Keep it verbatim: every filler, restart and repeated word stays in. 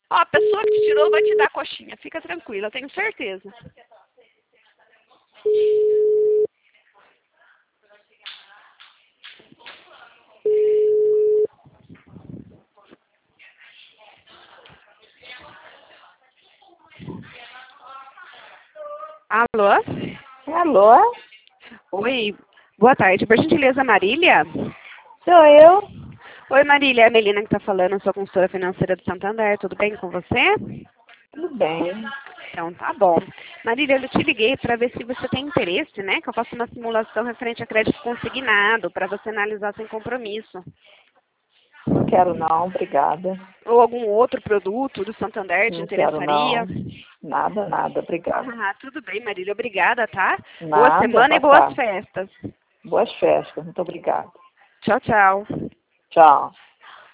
Ó, a pessoa que te tirou vai te dar coxinha. Fica tranquila, eu tenho certeza. Alô? Alô? Oi, boa tarde. Por gentileza, Marília? Sou eu? Oi, Marília, é a Melina que está falando, eu sou consultora financeira do Santander. Tudo bem com você? Tudo bem. Então, tá bom. Marília, eu te liguei para ver se você tem interesse, né? Que eu faça uma simulação referente a crédito consignado, para você analisar sem compromisso. Não quero não, obrigada. Ou algum outro produto do Santander te Não quero não. interessaria? Nada, nada, obrigada. Ah, tudo bem, Marília. Obrigada, tá? Boa Nada, semana e boa boas tarde. festas. Boas festas, muito obrigada. Tchau, tchau. Tchau.